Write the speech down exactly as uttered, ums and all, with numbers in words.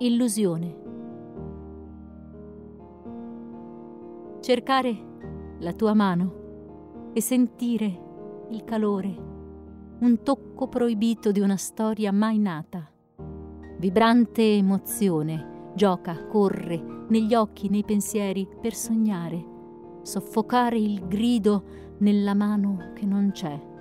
Illusione. Cercare la tua mano e sentire il calore, un tocco proibito di una storia mai nata. Vibrante emozione, gioca, corre, negli occhi, nei pensieri, per sognare, soffocare il grido nella mano che non c'è.